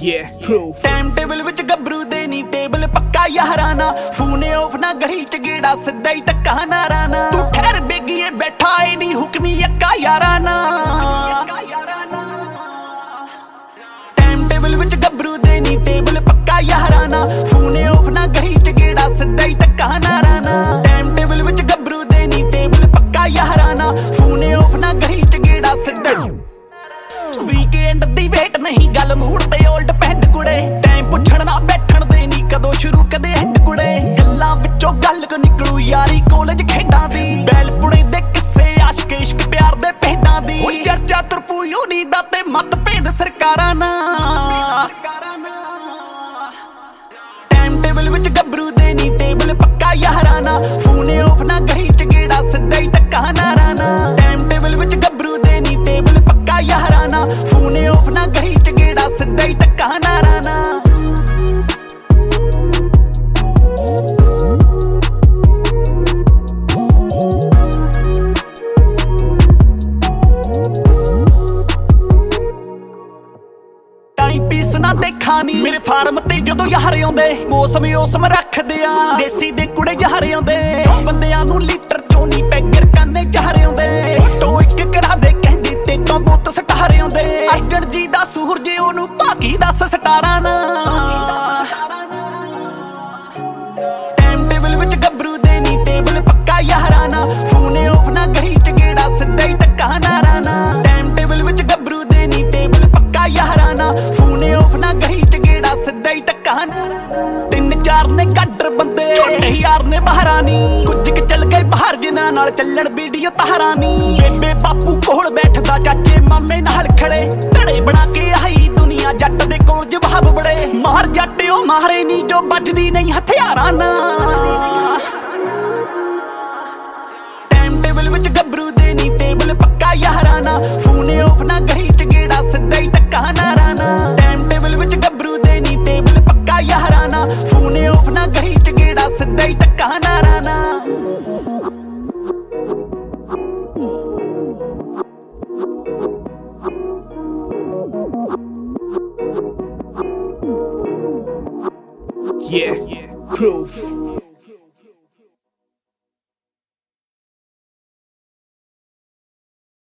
Time table ਵਿੱਚ ਗੱਭਰੂ ਦੇ ਨੀ ਟੇਬਲ ਪੱਕਾ ਯਾਰਾਨਾ ਫੂਨੇ ਆਫ ਨਾ ਗਲੀ ਚ ਗੇੜਾ ਸਿੱਧਾ ਹੀ ਟੱਕਾ ਨਾਰਾਨਾ ਤੂੰ ਠਹਿਰ ਬੇਗੀਏ ਬੈਠਾ ਏ ਨੀ ਹੁਕਮੀ ਅੱਕਾ ਯਾਰਾਨਾ ਟਾਈਮ ਟੇਬਲ ਵਿੱਚ ਗੱਭਰੂ ਦੇ ਨੀ ਟੇਬਲ ਪੱਕਾ ਯਾਰਾਨਾ ਫੂਨੇ ਆਫ ਨਾ ਗਲੀ ਚ ਗੇੜਾ ਸਿੱਧਾ ਹੀ ਟੱਕਾ ਨਾਰਾਨਾ ਟਾਈਮ ਟੇਬਲ ਵਿੱਚ ਗੱਭਰੂ ਦੇ ਨੀ ਟੇਬਲ ਪੱਕਾ ਯਾਰਾਨਾ ਫੂਨੇ ਆਫ ਨਾ ਗਲੀ ਚ ਗੇੜਾ ਸਿੱਧਾ ਵੀਕਐਂਡ ਦੀ ਵੇਟ ਨਹੀਂ ਗੱਲ ਮੂਡ ਤੇ ਓਲਡ ਪੈਂਟ ਕੁੜੇ ਟਾਈਮ ਪੁੱਛਣ ਨਾ ਬੈਠਣ ਦੇ ਨੀ ਕਦੋਂ ਸ਼ੁਰੂ ਕਦੇ ਐਂਡ ਕੁੜੇ ਗੱਲਾਂ ਵਿੱਚੋਂ ਗੱਲ ਕੋ ਨਿਕਲੂ ਯਾਰੀ ਕਾਲਜ ਖੇਡਾਂ ਦੀ ਬੈਲਪੁੜੇ ਦੇ ਕਿੱਸੇ ਆਸ਼ਕ ਇਸ਼ਕ ਪਿਆਰ ਦੇ ਭੇਡਾਂ ਦੀ ਓ ਚਰਚਾ ਤੁਰਪੂ ਯੂਨੀ ਦਾ ਤੇ ਮਤਭੇਦ ਸਰਕਾਰਾਂ ਨਾਲ ਟਾਈਮ ਟੇਬਲ ਵਿੱਚ ਗੱਭਰੂ ਦੇ ਨੀ ਟੇਬਲ ਪੱਕਾ ਯਾਰਾਨਾ ਫੂਨੇ ਆਫ ਨਾ ਗਲੀ ਚ ਗੇੜਾ ਸਿੱਧਾ ਹੀ ਟੱਕਾ ਨਾਰਾਨਾ ਟਾਈਮ ਟੇਬਲ ਵਿੱਚ ਗੱਭਰੂ ਦੇ ਨੀ ਟੇਬਲ ਪੱਕਾ ਯਾਰਾਨਾ ਫੂਨੇ ਆਫ ਨਾ ਗਲੀ ਚ ਗੇੜਾ ਸਿੱਧਾ ਹੀ ਟੱਕਾ ਨਾਰਾਨਾ ਟਾਈਮ ਪੀਸ ਨਾ ਦੇਖਾ ਨੀ ਮੇਰੇ ਫਾਰਮ ਤੇ ਜਦੋਂ ਯਾਰ ਆਉਂਦੇ ਮੌਸਮ ਰੱਖਦੇ ਆ ਦੇਸੀ ਦੇ ਕੁੜੇ ਯਾਰ ਆਉਂਦੇ ਬੰਦਿਆਂ ਨੂੰ ਲੀਟਰ ਚੋਂ ਨੀ ਪੈਗਰ ਕਾਨੇ ਯਾਰ ਆਉਂਦੇ ਫੋਟੋ ਇੱਕ ਕਰਾ ਦੇ ਕਹਿੰਦੀ ਤੇ ਤੋਂ ਬੁੱਤ ਸਟਾਰ ਆਉਂਦੇ ਅਰਜਨ ਜੀ ਦਾ ਸੂਰਜ ਉਹਨੂੰ ਭਾਗੀ ਦੱਸ ਸਟਾਰਾਂ ਨਾ ਟਾਈਮ ਟੇਬਲ ਵਿੱਚ ਗੱਭਰੂ ਦੇ ਨੀ ਟੇਬਲ ਪੱਕਾ ਯਾਰਾਨਾ ਫੂਨੇ ਆਫ ਨਾ ਗਲੀ ਚ ਗੇੜਾ ਸਿੱਧਾ ਹੀ ਟੱਕਾ ਨਾਰਾਨਾ ਟਾਈਮ ਟੇਬਲ ਵਿੱਚ ਗੱਭਰੂ ਦੇ ਨੀ ਟੇਬਲ ਪੱਕਾ ਯਾਰਾਨਾ ਫੂਨੇ ਆਫ ਨਾ ਗਲੀ ਚ ਗੇੜਾ ਸਿੱਧਾ ਹੀ ਟੱਕਾ ਤਿੰਨ ਚਾਰ ਨੇ ਕੱਢਰ ਬੰਦੇ ਝੋਟੇ ਯਾਰ ਨੇ ਬਹਾਰਾਂ ਨੀ ਕੁਝ ਕੁ ਚੱਲ ਗਏ ਬਾਹਰ ਜਿਨ੍ਹਾਂ ਨਾਲ ਚੱਲਣ ਵੀਡੀਓ ਤਾਰਾਂ ਨੀ ਬੇਬੇ ਬਾਪੂ ਕੋਲ ਬੈਠਦਾ ਚਾਚੇ ਮਾਮੇ ਨਾਲ ਖੜੇ ਧੜੇ ਬਣਾ ਕੇ ਆਈ ਦੁਨੀਆ ਜੱਟ ਦੇ ਕੋਲ ਜਵਾਬ ਬੜੇ ਮਾਰ ਜੱਟ ਉਹ ਮਾਰੇ ਨੀ ਜੋ ਵੱਜਦੀ ਨਹੀਂ ਹਥਿਆਰਾਂ ਨਾਲ ਟਾਈਮ ਟੇਬਲ ਵਿੱਚ ਗੱਭਰੂ ਦੇ ਨੀ ਟੇਬਲ ਪੱਕਾ ਯਾਰਾਨਾ ਫੂਨੇ ਆਫ ਨਾ ਗਲੀ ਚ ਗੇੜਾ ਸਿੱਧਾ ਹੀ ਟੱਕਾ ਨਾਰਾਨਾ ਟਾਈਮ ਟੇਬਲ ਵਿੱਚ ਗੱਭਰੂ ਦੇ ਨੀ ਟੇਬਲ ਪੱਕਾ ਯਾਰਾਨਾ ਫੂਨੇ ਆਫ ਨਾ ਗਲੀ ਚ ਗੇੜਾ ਸਿੱਧਾ ਹੀ ਟੱਕਾ ਨਾਰਾਨਾ Groove.